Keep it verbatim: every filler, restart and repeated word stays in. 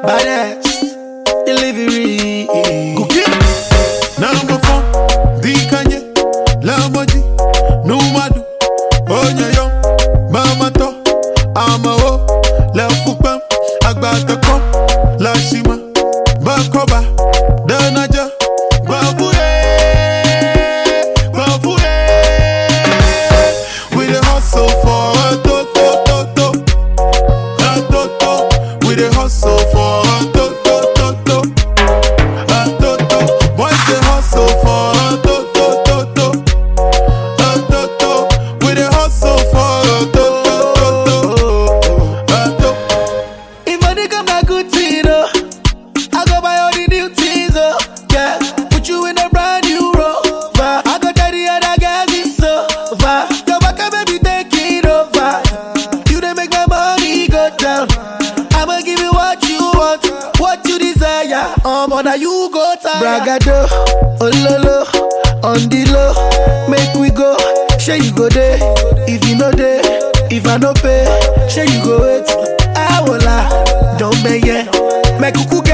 Badass delivery. Cookie. Number four, the Kanye, Lamoji, Numadu, Onyayo, Mama To, Amao, La Fupam, Agbatako, La Shima, Bakoba, Danaja, Babure, Babure. We the hustle for a to to to to, a to to. We the hustle for a to to to to, a to to. Boys the hustle for a to to to to, a to to. We the hustle for a to to to to, a to. If money come back good thing, oh, I go buy all the new things, oh, yeah. Put you in a brand new Rover. I go tell the other guys it's over. Your back baby take it over. You done make my money go down. I'ma give you what you want, what you desire. Um, on you go tire. Bragado, ololo, on the low, make we go. Sure you go there, if you know there, if I no pay, sure you go wait. I will lie, don't be yeah. Make kuku